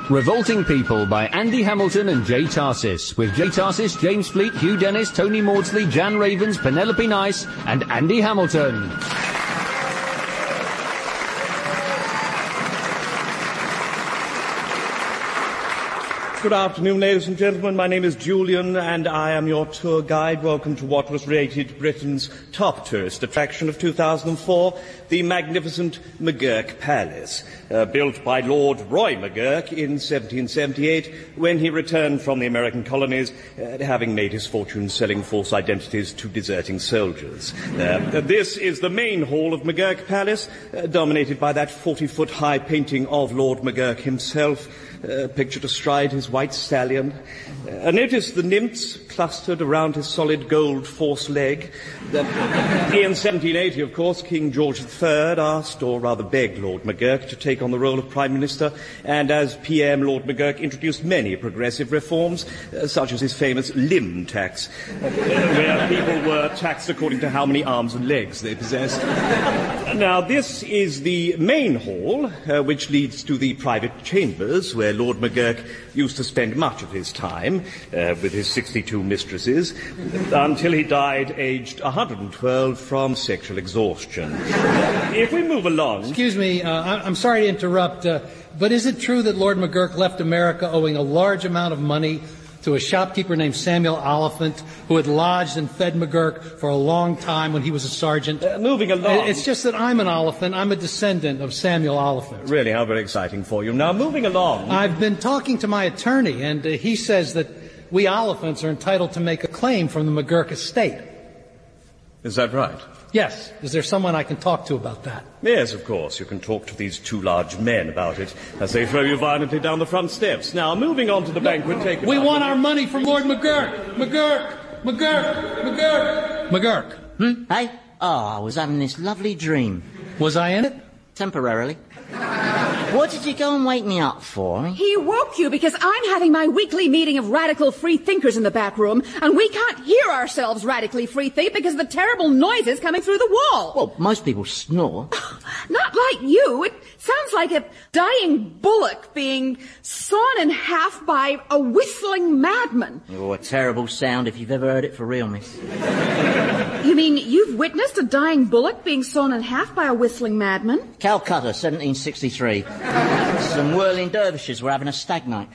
Revolting People by Andy Hamilton and Jay Tarsis, with Jay Tarsis, James Fleet, Hugh Dennis, Tony Maudsley, Jan Ravens, Penelope Nice, and Andy Hamilton. Good afternoon, ladies and gentlemen. My name is Julian, and I am your tour guide. Welcome to what was rated Britain's top tourist attraction of 2004, the magnificent McGurk Palace, built by Lord Roy McGurk in 1778 when he returned from the American colonies, having made his fortune selling false identities to deserting soldiers. This is the main hall of McGurk Palace, dominated by that 40-foot-high painting of Lord McGurk himself, pictured astride his white stallion. Notice the nymphs clustered around his solid gold force leg. In 1780, of course, King George III asked, or rather begged, Lord McGurk to take on the role of Prime Minister, and as PM, Lord McGurk introduced many progressive reforms, such as his famous limb tax, where people were taxed according to how many arms and legs they possessed. Now, this is the main hall, which leads to the private chambers, where Lord McGurk used to spend much of his time with his 62 mistresses, until he died aged 112 from sexual exhaustion. If we move along... Excuse me, I'm sorry to interrupt, but is it true that Lord McGurk left America owing a large amount of money to a shopkeeper named Samuel Oliphant, who had lodged and fed McGurk for a long time when he was a sergeant? Moving along... It's just that I'm an Oliphant. I'm a descendant of Samuel Oliphant. Really, how very exciting for you. Now, moving along... I've been talking to my attorney, and he says that we Oliphants are entitled to make a claim from the McGurk estate. Is that right? Yes. Is there someone I can talk to about that? Yes, of course. You can talk to these two large men about it as they throw you violently down the front steps. Now, moving on to the banquet table. We want our money from Lord McGurk! McGurk! McGurk! McGurk! McGurk! Hey? Oh, I was having this lovely dream. Was I in it? Temporarily. What did you go and wake me up for? He woke you because I'm having my weekly meeting of radical free thinkers in the back room, and we can't hear ourselves radically free think because of the terrible noises coming through the wall. Well, most people snore. Not like you. It sounds like a dying bullock being sawn in half by a whistling madman. Oh, a terrible sound if you've ever heard it for real, miss. You mean you've witnessed a dying bullock being sawn in half by a whistling madman? Calcutta, 1763. Some whirling dervishes were having a stag night.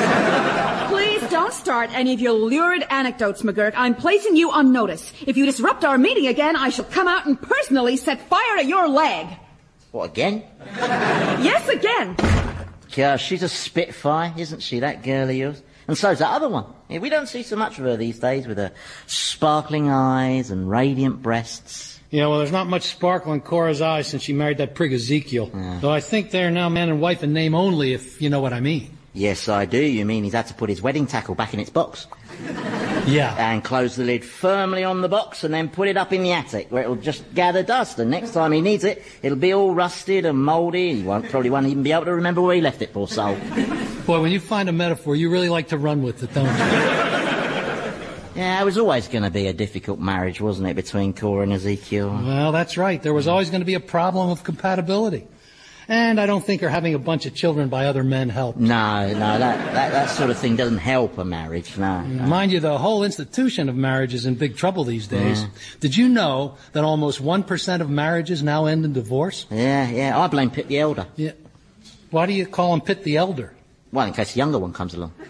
Please don't start any of your lurid anecdotes, McGurk. I'm placing you on notice. If you disrupt our meeting again, I shall come out and personally set fire to your leg. What, again? Yes, again. Yeah, she's a spitfire, isn't she, that girl of yours? And so's that other one. Yeah, we don't see so much of her these days, with her sparkling eyes and radiant breasts. Yeah, well, there's not much sparkle in Cora's eyes since she married that prig Ezekiel. Yeah. Though I think they're now man and wife in name only, if you know what I mean. Yes, I do. You mean he's had to put his wedding tackle back in its box? Yeah. And close the lid firmly on the box and then put it up in the attic where it'll just gather dust, and next time he needs it, it'll be all rusted and mouldy. He probably won't even be able to remember where he left it, poor soul. Boy, when you find a metaphor, you really like to run with it, don't you? Yeah, it was always going to be a difficult marriage, wasn't it, between Cora and Ezekiel? Well, that's right. There was always going to be a problem of compatibility. And I don't think her having a bunch of children by other men helped. No, that sort of thing doesn't help a marriage, no. Mind you, the whole institution of marriage is in big trouble these days. Yeah. Did you know that almost 1% of marriages now end in divorce? Yeah, I blame Pitt the Elder. Yeah. Why do you call him Pitt the Elder? Well, in case the younger one comes along.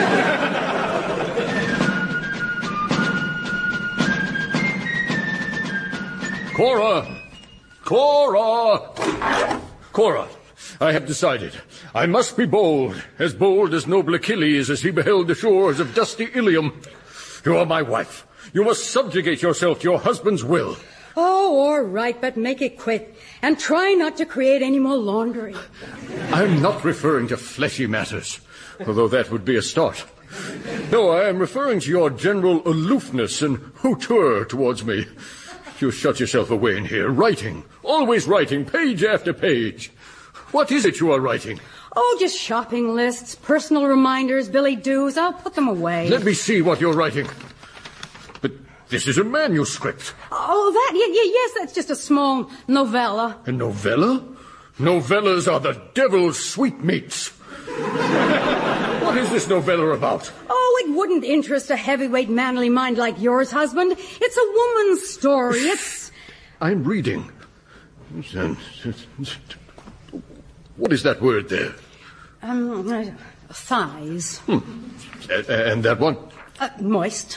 Cora, I have decided. I must be bold as noble Achilles as he beheld the shores of dusty Ilium. You are my wife. You must subjugate yourself to your husband's will. Oh, all right, but make it quick. And try not to create any more laundry. I'm not referring to fleshy matters, although that would be a start. No, I am referring to your general aloofness and hauteur towards me. You shut yourself away in here, writing, always writing, page after page. What is it you are writing? Oh, just shopping lists, personal reminders, billy doos. I'll put them away. Let me see what you're writing. But this is a manuscript. Oh, that? Yes, that's just a small novella. A novella? Novellas are the devil's sweetmeats. What is this novella about? Oh, it wouldn't interest a heavyweight manly mind like yours, husband. It's a woman's story. It's... I'm reading. What is that word there? Thighs. And that one? Moist.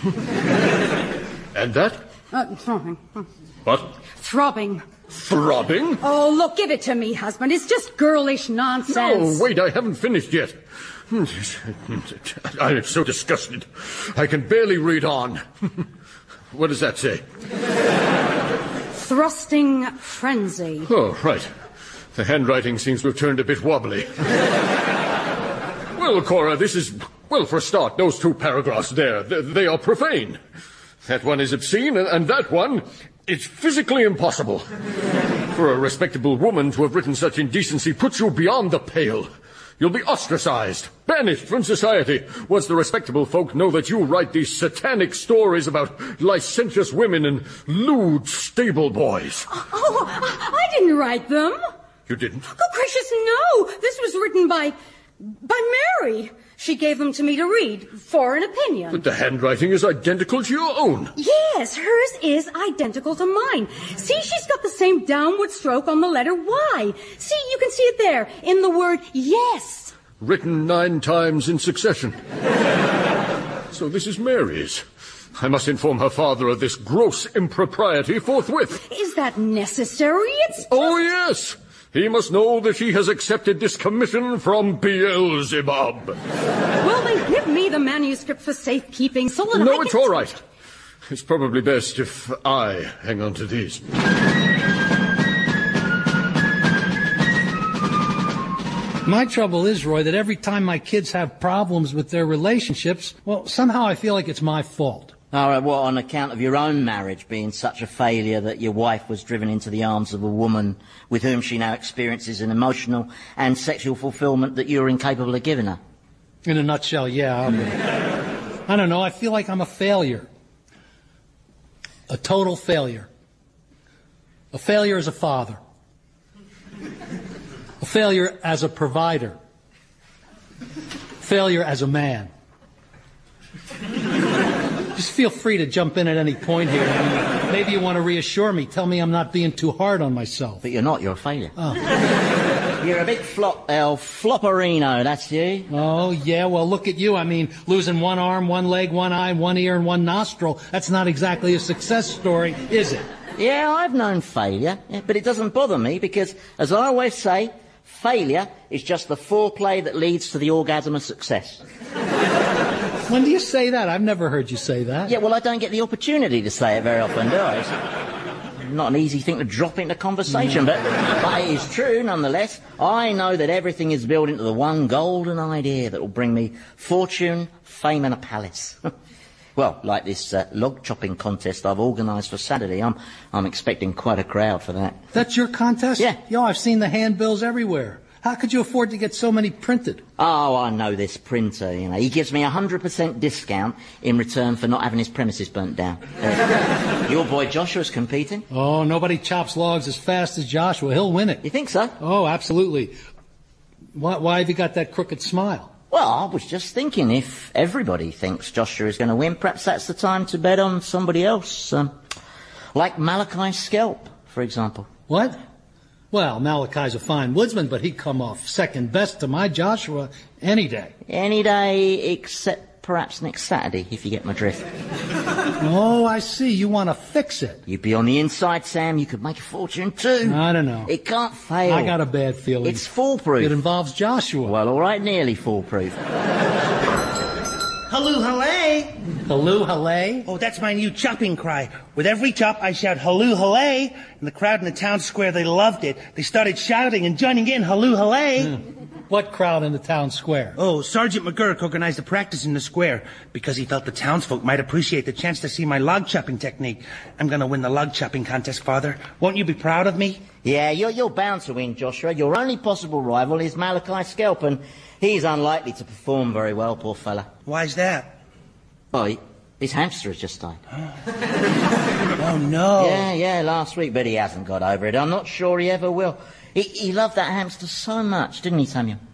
And that? Throbbing. What? Throbbing. Throbbing? Oh, look, give it to me, husband. It's just girlish nonsense. Oh, wait, I haven't finished yet. I am so disgusted. I can barely read on. What does that say? Thrusting frenzy. Oh, right. The handwriting seems to have turned a bit wobbly. Well, Cora, this is... Well, for a start, those 2 paragraphs there, they are profane. That one is obscene, and that one... It's physically impossible. For a respectable woman to have written such indecency puts you beyond the pale. You'll be ostracized, banished from society, once the respectable folk know that you write these satanic stories about licentious women and lewd stable boys. Oh, I didn't write them. You didn't? Oh, gracious, no. This was written by Mary. She gave them to me to read, for an opinion. But the handwriting is identical to your own. Yes, hers is identical to mine. See, she's got the same downward stroke on the letter Y. See, you can see it there, in the word yes. Written 9 times in succession. So this is Mary's. I must inform her father of this gross impropriety forthwith. Is that necessary? It's just... Oh, yes. He must know that she has accepted this commission from Beelzebub. Well, then give me the manuscript for safekeeping so that No, it's all right. It's probably best if I hang on to these. My trouble is, Roy, that every time my kids have problems with their relationships, well, somehow I feel like it's my fault. All right, what, on account of your own marriage being such a failure that your wife was driven into the arms of a woman with whom she now experiences an emotional and sexual fulfillment that you're incapable of giving her? In a nutshell, yeah. I don't know, I feel like I'm a failure. A total failure. A failure as a father. A failure as a provider. Failure as a man. Just feel free to jump in at any point here. I mean, maybe you want to reassure me. Tell me I'm not being too hard on myself. But you're not. You're a failure. Oh. You're a big flopperino, that's you. Oh, yeah, well, look at you. I mean, losing 1 arm, 1 leg, 1 eye, 1 ear, and 1 nostril. That's not exactly a success story, is it? Yeah, I've known failure, but it doesn't bother me because, as I always say, failure is just the foreplay that leads to the orgasm of success. When do you say that? I've never heard you say that. Yeah, well, I don't get the opportunity to say it very often, do I? It's not an easy thing to drop into conversation, but it is true nonetheless. I know that everything is built into the one golden idea that will bring me fortune, fame and a palace. Well, like this log chopping contest I've organised for Saturday. I'm expecting quite a crowd for that. That's your contest? Yeah. Yo, I've seen the handbills everywhere. How could you afford to get so many printed? Oh, I know this printer, you know. He gives me 100% discount in return for not having his premises burnt down. Your boy Joshua's competing. Oh, nobody chops logs as fast as Joshua. He'll win it. You think so? Oh, absolutely. Why have you got that crooked smile? Well, I was just thinking, if everybody thinks Joshua is going to win, perhaps that's the time to bet on somebody else. Like Malachi Scalp, for example. What? Well, Malachi's a fine woodsman, but he'd come off second best to my Joshua any day. Any day except perhaps next Saturday, if you get my drift. Oh, I see. You want to fix it. You'd be on the inside, Sam. You could make a fortune too. I don't know. It can't fail. I got a bad feeling. It's foolproof. It involves Joshua. Well, all right, nearly foolproof. Halloo, hallay! Halloo, hallay? Oh, that's my new chopping cry. With every chop, I shout halloo, hallay, and the crowd in the town square, they loved it. They started shouting and joining in, halloo, hallay. What crowd in the town square? Oh, Sergeant McGurk organized a practice in the square because he felt the townsfolk might appreciate the chance to see my log chopping technique. I'm gonna win the log chopping contest, Father. Won't you be proud of me? Yeah, you're bound to win, Joshua. Your only possible rival is Malachi Scalp, and he's unlikely to perform very well, poor fella. Why's that? Oh, his hamster has just died. Oh, no. Yeah, last week, but he hasn't got over it. I'm not sure he ever will. He loved that hamster so much, didn't he, Samuel?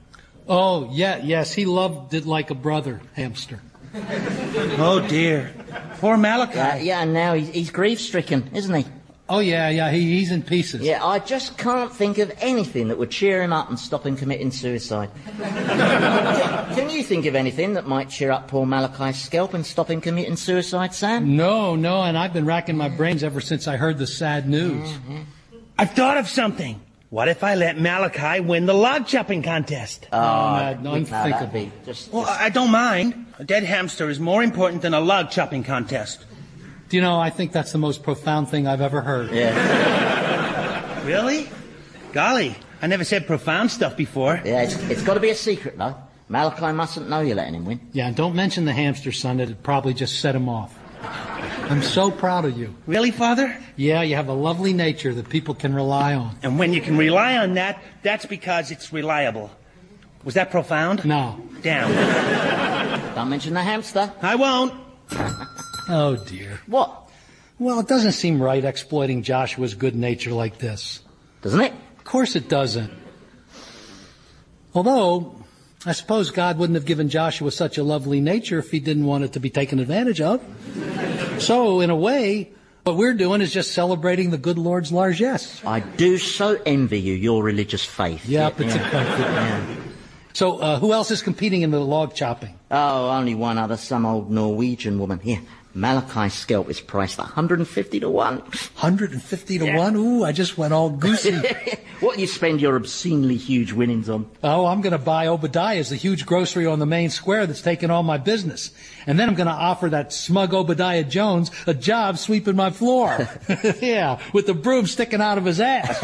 Oh, yes, he loved it like a brother, Hamster. Oh, dear. Poor Malachi. Yeah, and now he's grief-stricken, isn't he? Oh, yeah, he's in pieces. Yeah, I just can't think of anything that would cheer him up and stop him committing suicide. Can you think of anything that might cheer up poor Malachi's scalp and stop him committing suicide, Sam? No, and I've been racking my brains ever since I heard the sad news. Mm-hmm. I've thought of something. What if I let Malachi win the log chopping contest? Unthinkable. Well, I don't mind. A dead hamster is more important than a log chopping contest. Do you know, I think that's the most profound thing I've ever heard. Yeah. Really? Golly, I never said profound stuff before. Yeah, it's got to be a secret, though. Malachi mustn't know you're letting him win. Yeah, and don't mention the hamster, son. It'd probably just set him off. I'm so proud of you. Really, Father? Yeah, you have a lovely nature that people can rely on. And when you can rely on that, that's because it's reliable. Was that profound? No. Damn. Don't mention the hamster. I won't. Oh, dear. What? Well, it doesn't seem right exploiting Joshua's good nature like this. Doesn't it? Of course it doesn't. Although, I suppose God wouldn't have given Joshua such a lovely nature if he didn't want it to be taken advantage of. So, in a way, what we're doing is just celebrating the good Lord's largesse. I do so envy you, your religious faith. Yeah, but So, who else is competing in the log chopping? Oh, only one other, some old Norwegian woman. Here, Malachi's scalp is priced 150 to 1. 150 to 1? Ooh, I just went all goosey. What do you spend your obscenely huge winnings on? Oh, I'm going to buy Obadiah's, the huge grocery on the main square that's taken all my business. And then I'm going to offer that smug Obadiah Jones a job sweeping my floor. Yeah, with the broom sticking out of his ass.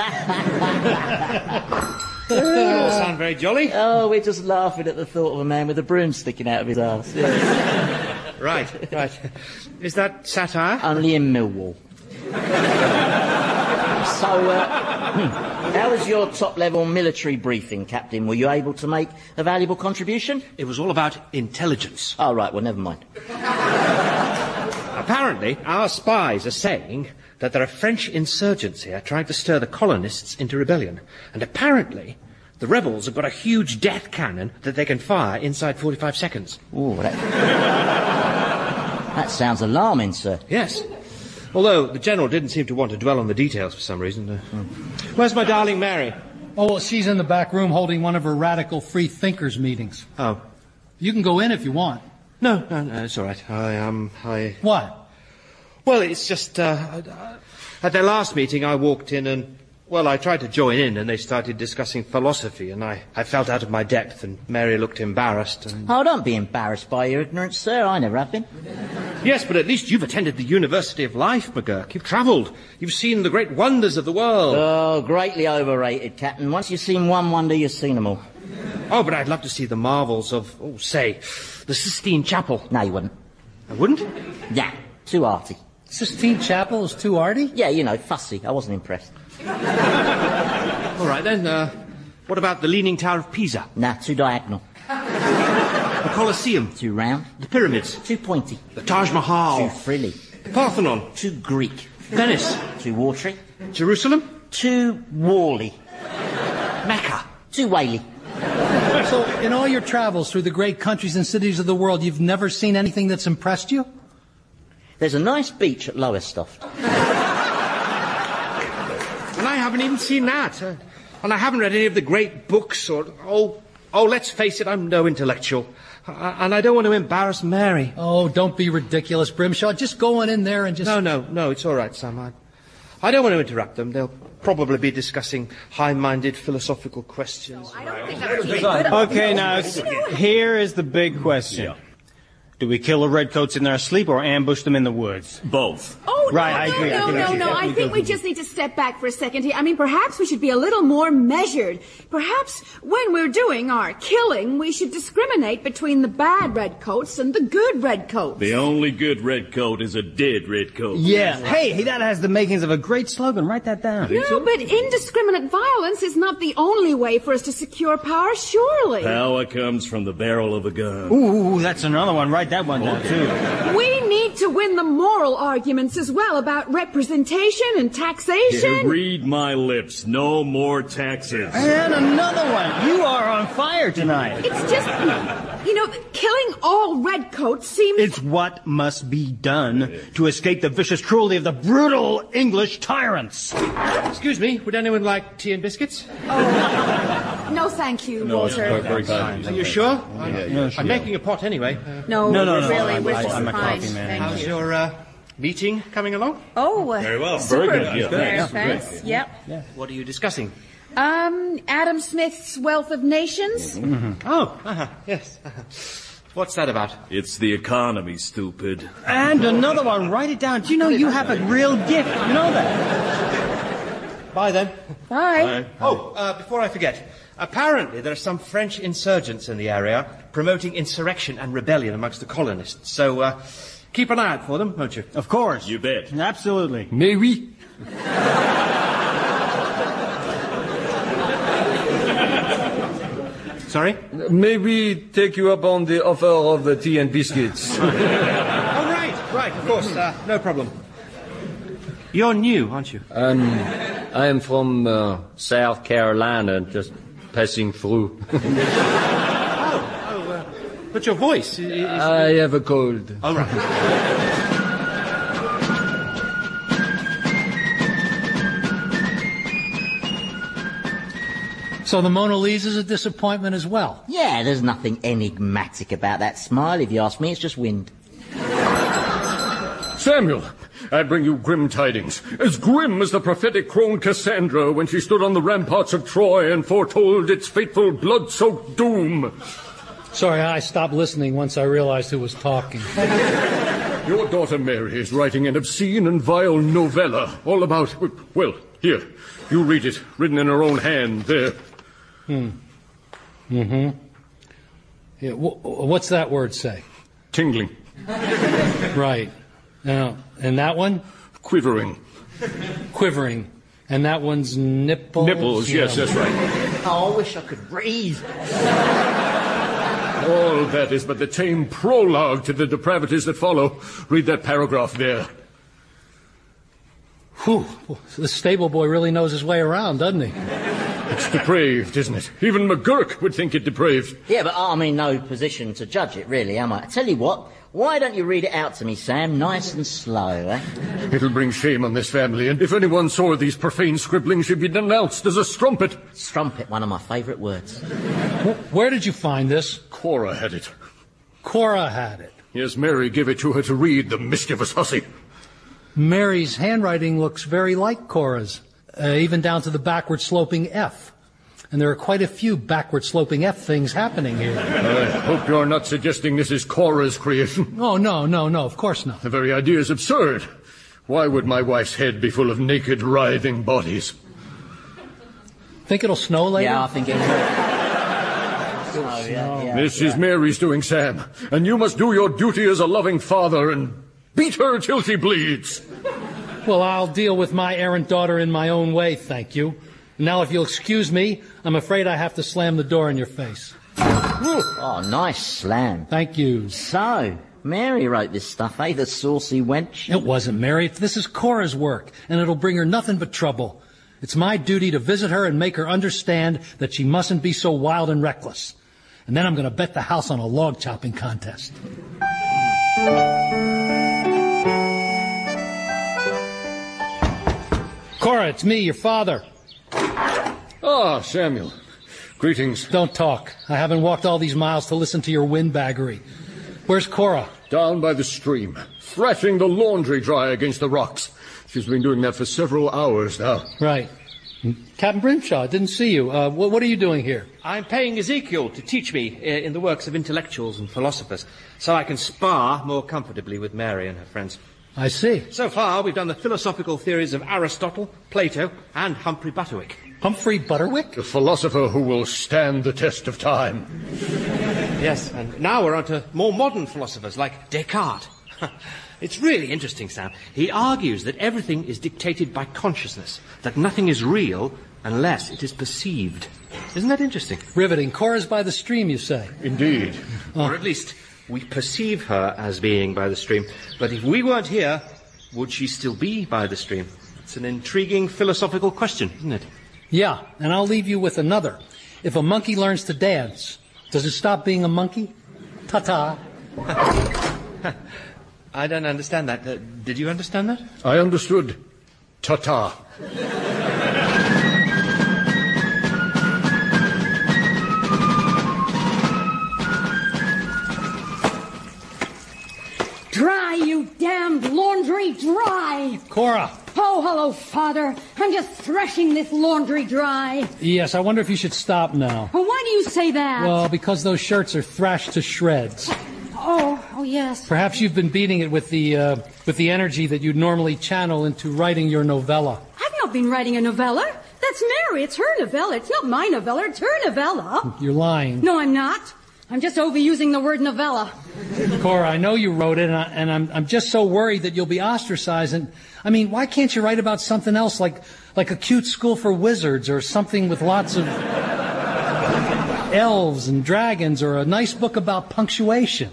You all sound very jolly. Oh, we're just laughing at the thought of a man with a broom sticking out of his ass. Yeah. Right. Is that satire? Only in Millwall. So, how was your top-level military briefing, Captain? Were you able to make a valuable contribution? It was all about intelligence. Oh, right, well, never mind. Apparently, our spies are saying that there are French insurgents here trying to stir the colonists into rebellion. And apparently, the rebels have got a huge death cannon that they can fire inside 45 seconds. Ooh, that sounds alarming, sir. Yes. Although the General didn't seem to want to dwell on the details for some reason. Where's my darling Mary? Oh, well, she's in the back room holding one of her radical free thinkers meetings. Oh. You can go in if you want. No, it's all right. What? Well, it's just, at their last meeting I walked in and, well, I tried to join in and they started discussing philosophy and I felt out of my depth and Mary looked embarrassed and... Oh, don't be embarrassed by your ignorance, sir. I never have been. Yes, but at least you've attended the University of Life, McGurk. You've travelled. You've seen the great wonders of the world. Oh, greatly overrated, Captain. Once you've seen one wonder, you've seen them all. Oh, but I'd love to see the marvels of, say, the Sistine Chapel. No, you wouldn't. I wouldn't? Yeah, too arty. Sistine Chapel is too arty? Yeah, you know, fussy. I wasn't impressed. All right, then, what about the Leaning Tower of Pisa? Nah, too diagonal. The Colosseum? Too round. The Pyramids? Too pointy. The Taj Mahal? Too frilly. The Parthenon? Too Greek. Venice? Too watery. Jerusalem? Too wally. Mecca? Too whaley. So, in all your travels through the great countries and cities of the world, you've never seen anything that's impressed you? There's a nice beach at Lowestoft. And I haven't even seen that. And I haven't read any of the great books or... Oh, let's face it, I'm no intellectual. And I don't want to embarrass Mary. Oh, don't be ridiculous, Brimshaw. Just go on in there and just... No, it's all right, Sam. I don't want to interrupt them. They'll probably be discussing high-minded philosophical questions. Okay, now, here is the big question. Yeah. Do we kill the redcoats in their sleep or ambush them in the woods? Both. Oh, right, no, I agree. No. I think we just need to step back for a second here. I mean, perhaps we should be a little more measured. Perhaps when we're doing our killing, we should discriminate between the bad redcoats and the good redcoats. The only good redcoat is a dead redcoat. Yeah. Hey, that has the makings of a great slogan. Write that down. No, but indiscriminate violence is not the only way for us to secure power, surely. Power comes from the barrel of a gun. Ooh, that's another one. Write that one down, too. We need to win the moral arguments as well about representation and taxation. Read my lips. No more taxes. And another one. You are on fire tonight. It's just, killing all redcoats seems... It's what must be done to escape the vicious cruelty of the brutal English tyrants. Excuse me, would anyone like tea and biscuits? No, thank you, Walter. No, very kind. Are you sure? Yeah, sure. I'm making a pot anyway. No, really, we're just I'm a fine. coffee man. Thank How's you. your meeting coming along? Oh, Very well. super. Very good. Yeah. Very thanks. Yep. What are you discussing? Adam Smith's Wealth of Nations. Oh, yes. What's that about? It's the economy, stupid. And another one. Write it down. Do you know you have a real gift? You know that? Bye then. Bye. Oh, before I forget. Apparently there are some French insurgents in the area promoting insurrection and rebellion amongst the colonists. So, keep an eye out for them, won't you? Of course. You bet. Absolutely. Mais oui. Sorry? Maybe take you up on the offer of the tea and biscuits. Oh, right, of course, no problem. You're new, aren't you? I am from South Carolina, just passing through. But your voice is... I have a cold. Oh, right. So the Mona Lisa's a disappointment as well. Yeah, there's nothing enigmatic about that smile, if you ask me. It's just wind. Samuel, I bring you grim tidings. As grim as the prophetic crone Cassandra when she stood on the ramparts of Troy and foretold its fateful blood-soaked doom. Sorry, I stopped listening once I realized who was talking. Your daughter Mary is writing an obscene and vile novella all about... Well, here, you read it, written in her own hand, there. Yeah, what's that word say? Tingling. Right. Now, and that one? Quivering. Quivering. And that one's nipples? Nipples, yes, that's right. Oh, I wish I could breathe. All that is but the tame prologue to the depravities that follow. Read that paragraph there. Whew. The stable boy really knows his way around, doesn't he? It's depraved, isn't it? Even McGurk would think it depraved. Yeah, but I'm in no position to judge it, really, am I? I tell you what, why don't you read it out to me, Sam, nice and slow, eh? It'll bring shame on this family, and if anyone saw these profane scribblings, she'd be denounced as a strumpet. Strumpet, one of my favourite words. Where did you find this? Cora had it. Cora had it. Yes, Mary gave it to her to read, the mischievous hussy. Mary's handwriting looks very like Cora's, even down to the backward-sloping F. And there are quite a few backward-sloping F things happening here. I hope you're not suggesting this is Cora's creation. Oh, no, of course not. The very idea is absurd. Why would my wife's head be full of naked, writhing bodies? Think it'll snow later? Yeah, I think it will. This is Mary's doing, Sam. And you must do your duty as a loving father and beat her till she bleeds. Well, I'll deal with my errant daughter in my own way, thank you. Now, if you'll excuse me, I'm afraid I have to slam the door in your face. Oh, nice slam. Thank you. So, Mary wrote this stuff, eh, the saucy wench? It wasn't Mary. This is Cora's work, and it'll bring her nothing but trouble. It's my duty to visit her and make her understand that she mustn't be so wild and reckless. And then I'm going to bet the house on a log chopping contest. Cora, it's me, your father. Ah, Samuel. Greetings. Don't talk. I haven't walked all these miles to listen to your windbaggery. Where's Cora? Down by the stream, thrashing the laundry dry against the rocks. She's been doing that for several hours now. Right. Captain Grimshaw, I didn't see you. What are you doing here? I'm paying Ezekiel to teach me in the works of intellectuals and philosophers, so I can spar more comfortably with Mary and her friends. I see. So far, we've done the philosophical theories of Aristotle, Plato, and Humphrey Butterwick. Humphrey Butterwick? A philosopher who will stand the test of time. Yes, and now we're on to more modern philosophers like Descartes. It's really interesting, Sam. He argues that everything is dictated by consciousness, that nothing is real unless it is perceived. Isn't that interesting? Riveting. Cora's by the stream, you say? Indeed. Or at least we perceive her as being by the stream. But if we weren't here, would she still be by the stream? It's an intriguing philosophical question, isn't it? Yeah, and I'll leave you with another. If a monkey learns to dance, does it stop being a monkey? Ta-ta. I don't understand that. Did you understand that? I understood. Ta-ta. Dry, you damned laundry, dry! Cora! Oh, hello, Father. I'm just threshing this laundry dry. Yes, I wonder if you should stop now. Well, why do you say that? Well, because those shirts are thrashed to shreds. Oh, yes. Perhaps you've been beating it with the energy that you'd normally channel into writing your novella. I've not been writing a novella. That's Mary. It's her novella. It's not my novella. It's her novella. You're lying. No, I'm not. I'm just overusing the word novella. Cora, I know you wrote it, and I'm just so worried that you'll be ostracized. And I mean, why can't you write about something else, like a cute school for wizards, or something with lots of elves and dragons, or a nice book about punctuation?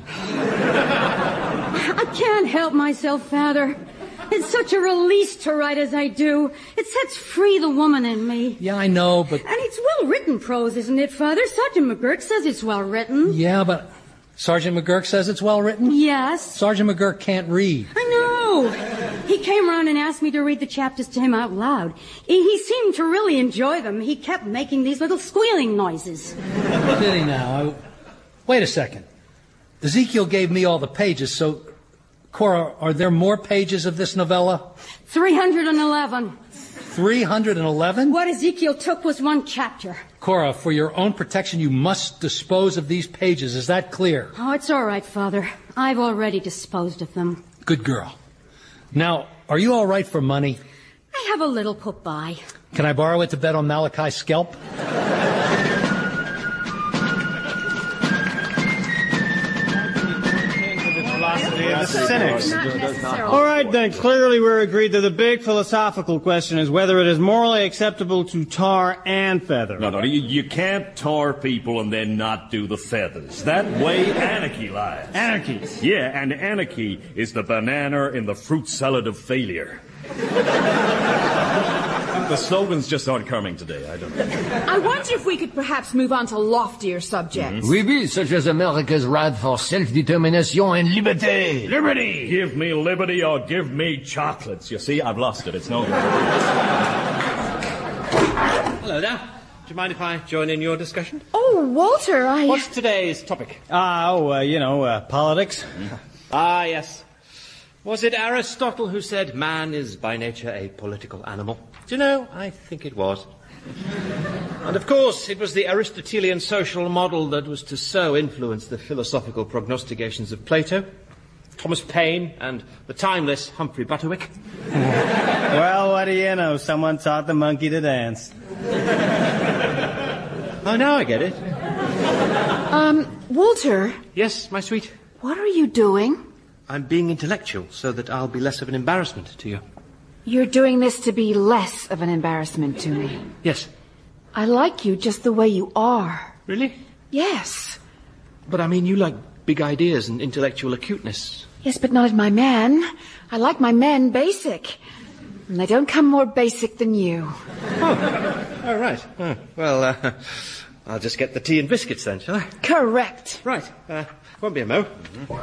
I can't help myself, Father. It's such a release to write as I do. It sets free the woman in me. Yeah, I know, but... And it's well-written prose, isn't it, Father? Sergeant McGurk says it's well-written. Yeah, but Sergeant McGurk says it's well-written? Yes. Sergeant McGurk can't read. I know. He came around and asked me to read the chapters to him out loud. He seemed to really enjoy them. He kept making these little squealing noises. Did he now? Wait a second. Ezekiel gave me all the pages, so... Cora, are there more pages of this novella? 311. 311? What Ezekiel took was one chapter. Cora, for your own protection, you must dispose of these pages. Is that clear? Oh, it's all right, Father. I've already disposed of them. Good girl. Now, are you all right for money? I have a little put by. Can I borrow it to bet on Malachi's scalp? The cynics. All right, then. Clearly we're agreed that the big philosophical question is whether it is morally acceptable to tar and feather. No, you can't tar people and then not do the feathers. That way anarchy lies. Anarchy? Yeah, and anarchy is the banana in the fruit salad of failure. The slogans just aren't coming today, I don't know. I wonder if we could perhaps move on to loftier subjects. Oui, such as America's right for self-determination and liberty. Liberty! Give me liberty or give me chocolates. You see, I've lost it. It's no good. Hello there. Do you mind if I join in your discussion? Oh, Walter, What's today's topic? Politics. Ah, yes. Was it Aristotle who said man is by nature a political animal? Do you know, I think it was. And of course, it was the Aristotelian social model that was to so influence the philosophical prognostications of Plato, Thomas Paine, and the timeless Humphrey Butterwick. Well, what do you know? Someone taught the monkey to dance. Oh, now I get it. Walter. Yes, my sweet? What are you doing? I'm being intellectual so that I'll be less of an embarrassment to you. You're doing this to be less of an embarrassment to me. Yes. I like you just the way you are. Really? Yes. But I mean, you like big ideas and intellectual acuteness. Yes, but not in my men. I like my men basic. And they don't come more basic than you. Oh, right. Oh, well, I'll just get the tea and biscuits then, shall I? Correct. Right. Won't be a mo.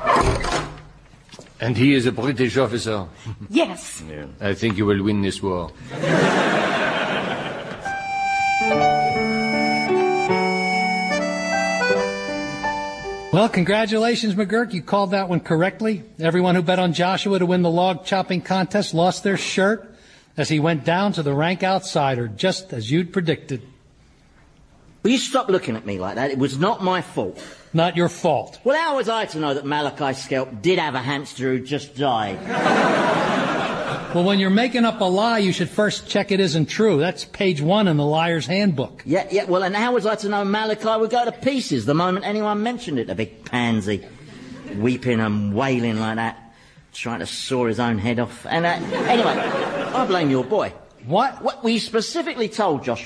And he is a British officer. Yes. Yeah. I think you will win this war. Well, congratulations, McGurk. You called that one correctly. Everyone who bet on Joshua to win the log chopping contest lost their shirt as he went down to the rank outsider, just as you'd predicted. Will you stop looking at me like that? It was not my fault. Not your fault. Well, how was I to know that Malachi's scalp did have a hamster who just died? Well, when you're making up a lie, you should first check it isn't true. That's page 1 in the liar's handbook. Yeah, well, and how was I to know Malachi would go to pieces the moment anyone mentioned it, a big pansy, weeping and wailing like that, trying to saw his own head off. And anyway, I blame your boy. What? We specifically told Joshua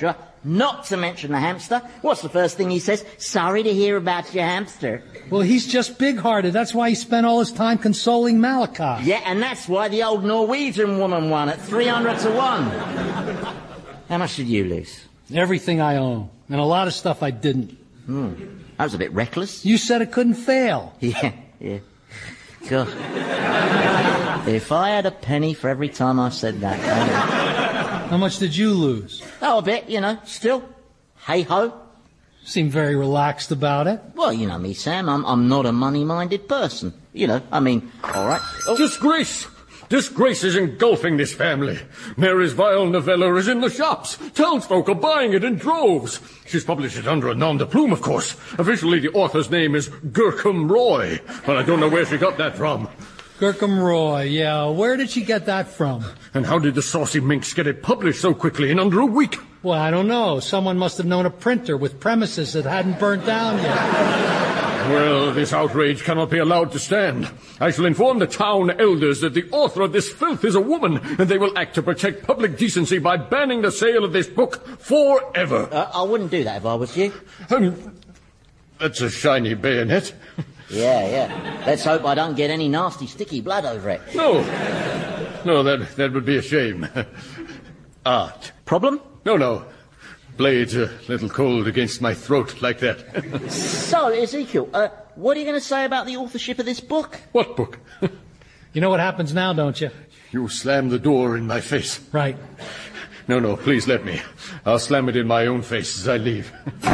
Not to mention the hamster. What's the first thing he says? Sorry to hear about your hamster. Well, he's just big-hearted. That's why he spent all his time consoling Malachi. Yeah, and that's why the old Norwegian woman won at 300 to 1. How much did you lose? Everything I own. And a lot of stuff I didn't. That was a bit reckless. You said it couldn't fail. Yeah. God. If I had a penny for every time I said that. How much did you lose? Oh, a bit, still. Hey-ho. Seem very relaxed about it. Well, you know me, Sam. I'm not a money-minded person. All right. Oh. Disgrace! Disgrace is engulfing this family. Mary's vile novella is in the shops. Townsfolk are buying it in droves. She's published it under a nom de plume, of course. Officially, the author's name is Gercom Roy, but I don't know where she got that from. Gercom Roy, yeah. Where did she get that from? And how did the saucy minx get it published so quickly in under a week? Well, I don't know. Someone must have known a printer with premises that hadn't burnt down yet. Well, this outrage cannot be allowed to stand. I shall inform the town elders that the author of this filth is a woman, and they will act to protect public decency by banning the sale of this book forever. I wouldn't do that if I was you. That's a shiny bayonet. Yeah. Let's hope I don't get any nasty sticky blood over it. No, that would be a shame. Art. Problem? No. Blade's a little cold against my throat like that. So, Ezekiel, what are you going to say about the authorship of this book? What book? You know what happens now, don't you? You slam the door in my face. Right. No, please let me. I'll slam it in my own face as I leave.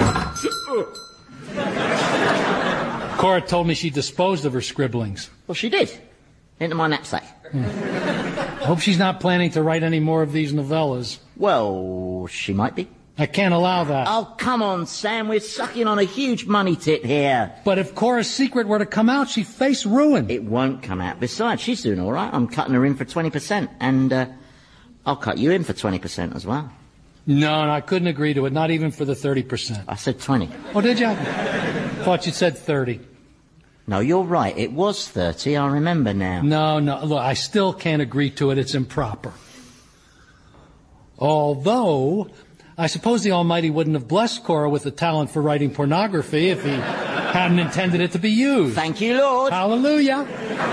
Cora told me she disposed of her scribblings. Well, she did. Into my knapsack. I hope she's not planning to write any more of these novellas. Well, she might be. I can't allow that. Oh, come on, Sam. We're sucking on a huge money tit here. But if Cora's secret were to come out, she'd face ruin. It won't come out. Besides, she's doing all right. I'm cutting her in for 20%. And I'll cut you in for 20% as well. No, I couldn't agree to it. Not even for the 30%. I said 20. Oh, did you? Thought you said 30. No, you're right. It was 30. I remember now. No. Look, I still can't agree to it. It's improper. Although, I suppose the Almighty wouldn't have blessed Cora with the talent for writing pornography if he hadn't intended it to be used. Thank you, Lord. Hallelujah.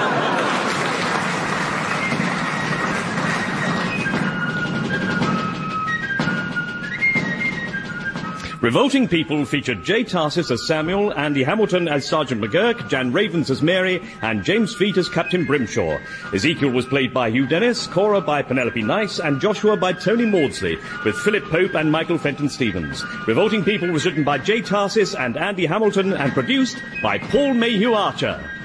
Revolting People featured Jay Tarsis as Samuel, Andy Hamilton as Sergeant McGurk, Jan Ravens as Mary, and James Fleet as Captain Brimshaw. Ezekiel was played by Hugh Dennis, Cora by Penelope Nice, and Joshua by Tony Maudsley, with Philip Pope and Michael Fenton Stevens. Revolting People was written by Jay Tarsis and Andy Hamilton and produced by Paul Mayhew Archer.